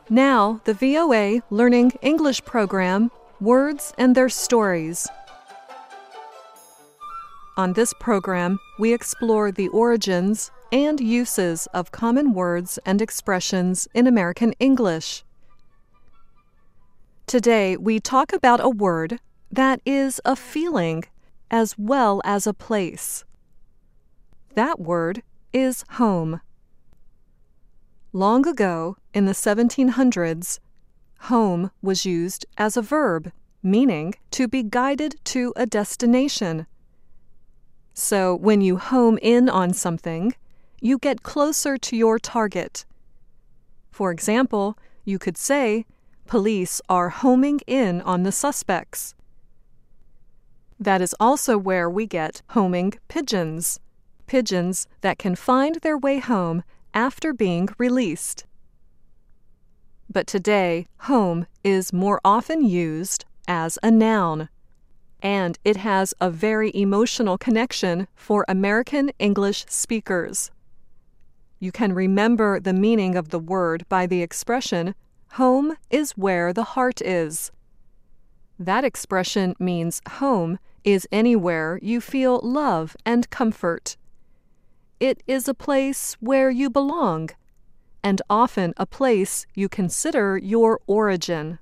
Now, the VOA Learning English program, Words and Their Stories. On this program, we explore the origins and uses of common words and expressions in American English. Today, we talk about a word that is a feeling as well as a place. That word is home. Long ago, in the 1700s, home was used as a verb, meaning to be guided to a destination. So when you home in on something, you get closer to your target. For example, you could say, police are homing in on the suspects. That is also where we get homing pigeons, pigeons that can find their way home after being released. But today, home is more often used as a noun, and it has a very emotional connection for American English speakers. You can remember the meaning of the word by the expression, home is where the heart is. That expression means home is anywhere you feel love and comfort. It is a place where you belong, and often a place you consider your origin.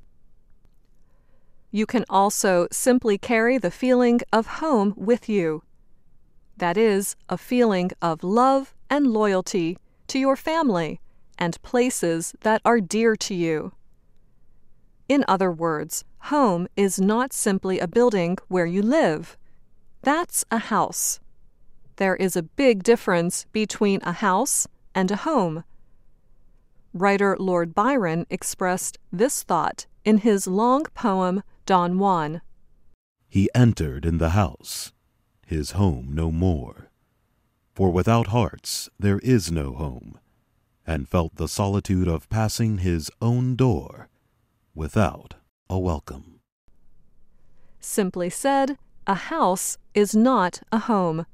You can also simply carry the feeling of home with you. That is, a feeling of love and loyalty to your family and places that are dear to you. In other words, home is not simply a building where you live. That's a house. There is a big difference between a house and a home. Writer Lord Byron expressed this thought in his long poem, Don Juan. He entered in the house, his home no more. For without hearts there is no home, and felt the solitude of passing his own door, without a welcome. Simply said, a house is not a home.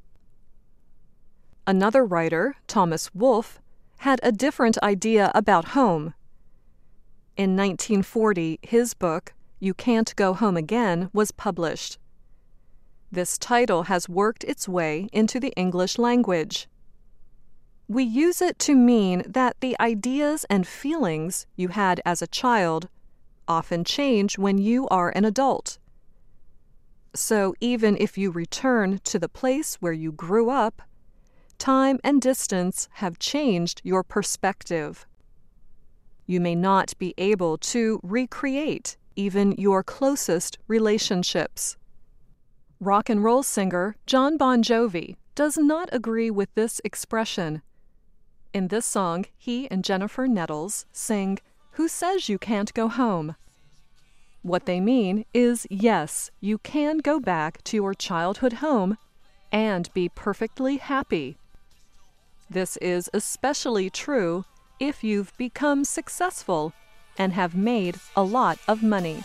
Another writer, Thomas Wolfe, had a different idea about home. In 1940, his book, You Can't Go Home Again, was published. This title has worked its way into the English language. We use it to mean that the ideas and feelings you had as a child often change when you are an adult. So even if you return to the place where you grew up, time and distance have changed your perspective. You may not be able to recreate even your closest relationships. Rock and roll singer Jon Bon Jovi does not agree with this expression. In this song, he and Jennifer Nettles sing, "Who Says You Can't Go Home?" What they mean is, yes, you can go back to your childhood home and be perfectly happy. This is especially true if you've become successful and have made a lot of money.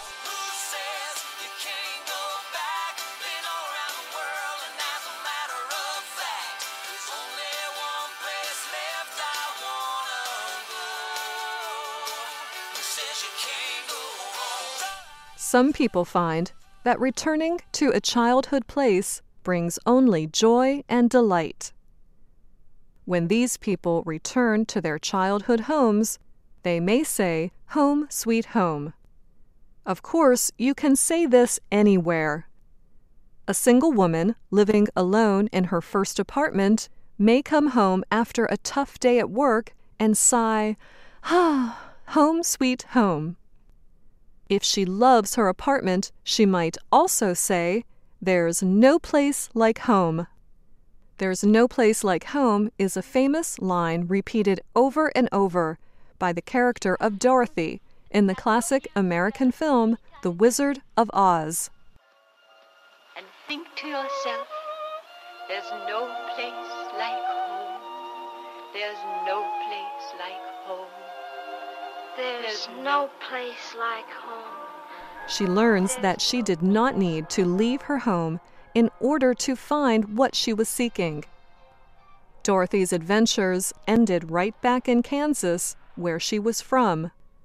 Some people find that returning to a childhood place brings only joy and delight. When these people return to their childhood homes, they may say, "Home, sweet home." Of course, you can say this anywhere. A single woman living alone in her first apartment may come home after a tough day at work and sigh, "Ah, home, sweet home." If she loves her apartment, she might also say, "There's no place like home." "There's no place like home" is a famous line repeated over and over by the character of Dorothy in the classic American film, The Wizard of Oz. And think to yourself, there's no place like home. There's no place like home. There's no place like home. She learns that she did not need to leave her home in order to find what she was seeking. Dorothy's adventures ended right back in Kansas, where she was from.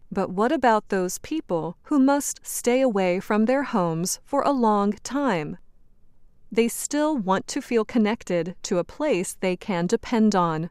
But what about those people who must stay away from their homes for a long time? They still want to feel connected to a place they can depend on.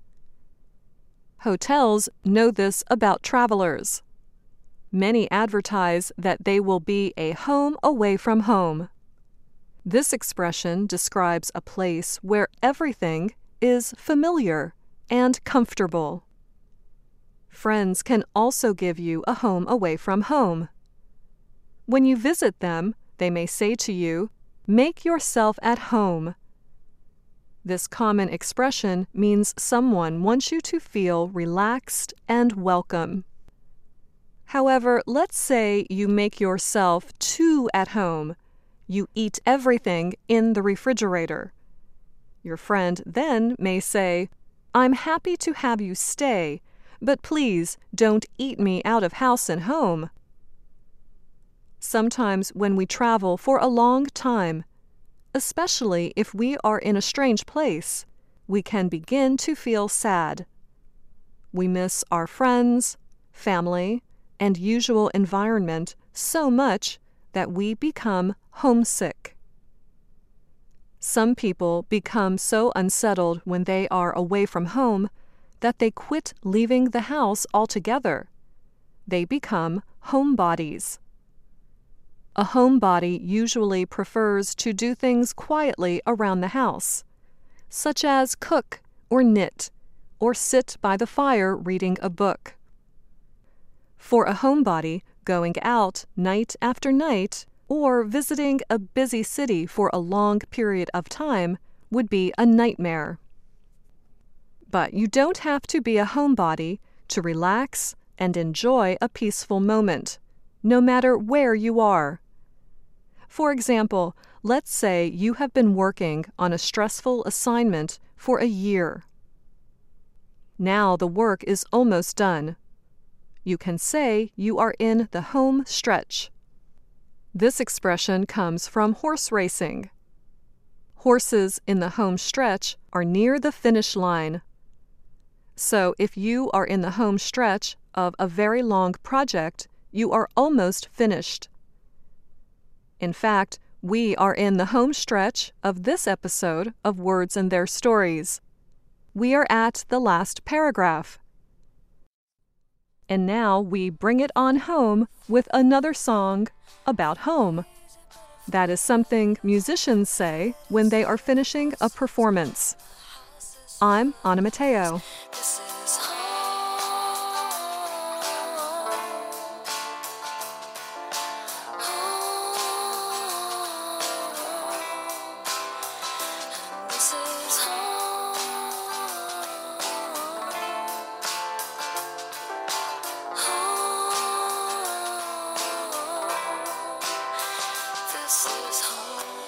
Hotels know this about travelers. Many advertise that they will be a home away from home. This expression describes a place where everything is familiar and comfortable. Friends can also give you a home away from home. When you visit them, they may say to you, "Make yourself at home." This common expression means someone wants you to feel relaxed and welcome. However, let's say you make yourself too at home. You eat everything in the refrigerator. Your friend then may say, "I'm happy to have you stay, but please don't eat me out of house and home." Sometimes when we travel for a long time, especially if we are in a strange place, we can begin to feel sad. We miss our friends, family, and usual environment so much that we become homesick. Some people become so unsettled when they are away from home that they quit leaving the house altogether. They become homebodies. A homebody usually prefers to do things quietly around the house, such as cook or knit, or sit by the fire reading a book. For a homebody, going out night after night or visiting a busy city for a long period of time would be a nightmare. But you don't have to be a homebody to relax and enjoy a peaceful moment, no matter where you are. For example, let's say you have been working on a stressful assignment for a year. Now the work is almost done. You can say you are in the home stretch. This expression comes from horse racing. Horses in the home stretch are near the finish line. So if you are in the home stretch of a very long project, you are almost finished. In fact, we are in the home stretch of this episode of Words and Their Stories. We are at the last paragraph. And now we bring it on home with another song about home. That is something musicians say when they are finishing a performance. I'm Anna Mateo. This is home. This is home. This is home.